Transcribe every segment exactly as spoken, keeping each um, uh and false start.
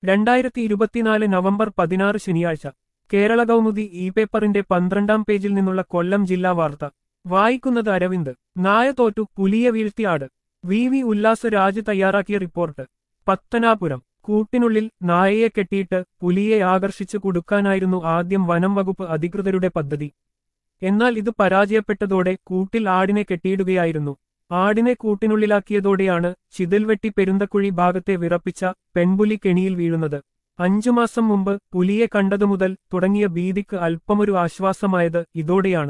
രണ്ടായിരത്തി ഇരുപത്തിനാല് നവംബർ പതിനാറ് ശനിയാഴ്ച കേരള കൗമുദി ഇ പേപ്പറിന്റെ പന്ത്രണ്ടാം പേജിൽ നിന്നുള്ള കൊല്ലം ജില്ലാ വാർത്ത വായിക്കുന്നത് അരവിന്ദ്. നായ തോറ്റു പുലിയെ വീഴ്ത്തിയാട്. വി വി ഉല്ലാസരാജ് തയ്യാറാക്കിയ റിപ്പോർട്ട്. പത്തനാപുരം. കൂട്ടിനുള്ളിൽ നായയെ കെട്ടിയിട്ട് പുലിയെ ആകർഷിച്ചു കൊടുക്കാനായിരുന്നു ആദ്യം വനം വകുപ്പ് അധികൃതരുടെ പദ്ധതി. എന്നാൽ ഇത് പരാജയപ്പെട്ടതോടെ കൂട്ടിൽ ആടിനെ കെട്ടിയിടുകയായിരുന്നു. ആടിനെ കൂട്ടിനുള്ളിലാക്കിയതോടെയാണ് ചിതൽവെട്ടി പെരുന്തക്കുഴി ഭാഗത്തെ വിറപ്പിച്ച പെൺപുലി കെണിയിൽ വീഴുന്നത്. അഞ്ചു മാസം മുമ്പ് പുലിയെ കണ്ടതുമുതൽ തുടങ്ങിയ ഭീതിക്ക് അല്പമൊരു ആശ്വാസമായത് ഇതോടെയാണ്.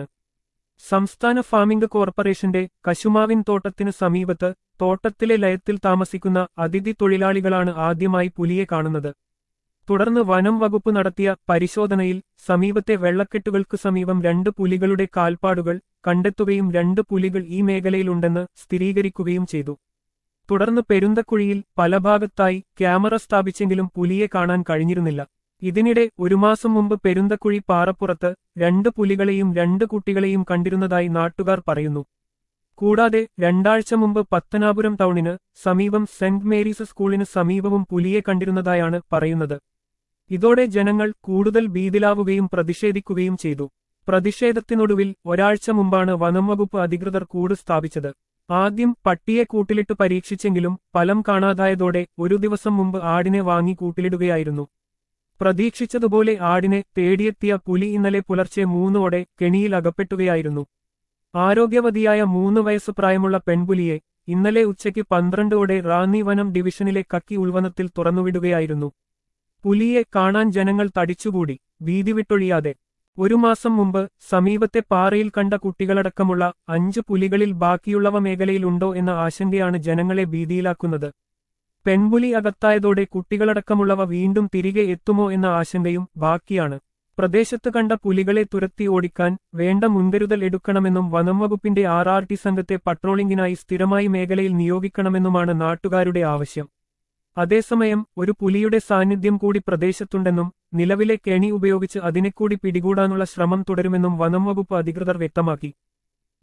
സംസ്ഥാന ഫാമിംഗ് കോർപ്പറേഷന്റെ കശുമാവിൻ തോട്ടത്തിന് സമീപത്ത് തോട്ടത്തിലെ ലയത്തിൽ താമസിക്കുന്ന അതിഥി തൊഴിലാളികളാണ് ആദ്യമായി പുലിയെ കാണുന്നത്. തുടർന്ന് വനം വകുപ്പ് നടത്തിയ പരിശോധനയിൽ സമീപത്തെ വെള്ളക്കെട്ടുകൾക്ക് സമീപം രണ്ട് പുലികളുടെ കാൽപ്പാടുകൾ കണ്ടെത്തുകയും രണ്ട് പുലികൾ ഈ മേഖലയിലുണ്ടെന്ന് സ്ഥിരീകരിക്കുകയും ചെയ്തു. തുടർന്ന് പെരുന്തക്കുഴിയിൽ പല ഭാഗത്തായി ക്യാമറ സ്ഥാപിച്ചെങ്കിലും പുലിയെ കാണാൻ കഴിഞ്ഞിരുന്നില്ല. ഇതിനിടെ ഒരു മാസം മുമ്പ് പെരുന്തക്കുഴി പാറപ്പുറത്ത് രണ്ട് പുലികളെയും രണ്ട് കുട്ടികളെയും കണ്ടിരുന്നതായി നാട്ടുകാർ പറയുന്നു. കൂടാതെ രണ്ടാഴ്ച മുമ്പ് പത്തനാപുരം ടൗണിന് സമീപം സെന്റ് മേരീസ് സ്കൂളിന് സമീപവും പുലിയെ കണ്ടിരുന്നതായാണ് പറയുന്നത്. ഇതോടെ ജനങ്ങൾ കൂടുതൽ ഭീതിലാവുകയും പ്രതിഷേധിക്കുകയും ചെയ്തു. പ്രതിഷേധത്തിനൊടുവിൽ ഒരാഴ്ച മുമ്പാണ് വനംവകുപ്പ് അധികൃതർ കൂട് സ്ഥാപിച്ചത്. ആദ്യം പട്ടിയെ കൂട്ടിലിട്ട് പരീക്ഷിച്ചെങ്കിലും ഫലം കാണാതായതോടെ ഒരു ദിവസം മുമ്പ് ആടിനെ വാങ്ങി കൂട്ടിലിടുകയായിരുന്നു. പ്രതീക്ഷിച്ചതുപോലെ ആടിനെ തേടിയെത്തിയ പുലി ഇന്നലെ പുലർച്ചെ മൂന്നോടെ കെണിയിൽ അകപ്പെട്ടുകയായിരുന്നു. ആരോഗ്യവതിയായ മൂന്ന് വയസ്സ് പ്രായമുള്ള പെൺപുലിയെ ഇന്നലെ ഉച്ചയ്ക്ക് പന്ത്രണ്ടോടെ റാന്നി വനം ഡിവിഷനിലെ കക്കി ഉൾവനത്തിൽ തുറന്നുവിടുകയായിരുന്നു. പുലിയെ കാണാൻ ജനങ്ങൾ തടിച്ചുകൂടി, ഭീതി വിട്ടൊഴിയാതെ. ഒരു മാസം മുമ്പ് സമീപത്തെ പാറയിൽ കണ്ട കുട്ടികളടക്കമുള്ള അഞ്ച് പുലികളിൽ ബാക്കിയുള്ളവ മേഖലയിലുണ്ടോ എന്ന ആശങ്കയാണ് ജനങ്ങളെ ഭീതിയിലാക്കുന്നത്. പെൺപുലി അകത്തായതോടെ കുട്ടികളടക്കമുള്ളവ വീണ്ടും തിരികെ എത്തുമോ എന്ന ആശങ്കയും ബാക്കിയാണ്. പ്രദേശത്ത് കണ്ട പുലികളെ തുരത്തി ഓടിക്കാൻ വേണ്ട മുൻകരുതൽ എടുക്കണമെന്നും വനംവകുപ്പിന്റെ ആർ ആർ ടി സംഘത്തെ പട്രോളിംഗിനായി സ്ഥിരമായി മേഖലയിൽ നിയോഗിക്കണമെന്നുമാണ് നാട്ടുകാരുടെ ആവശ്യം. അതേസമയം ഒരു പുലിയുടെ സാന്നിധ്യം കൂടി പ്രദേശത്തുണ്ടെന്നും നിലവിലെ കെണി ഉപയോഗിച്ച് അതിനെക്കൂടി പിടികൂടാനുള്ള ശ്രമം തുടരുമെന്നും വനംവകുപ്പ് അധികൃതർ വ്യക്തമാക്കി.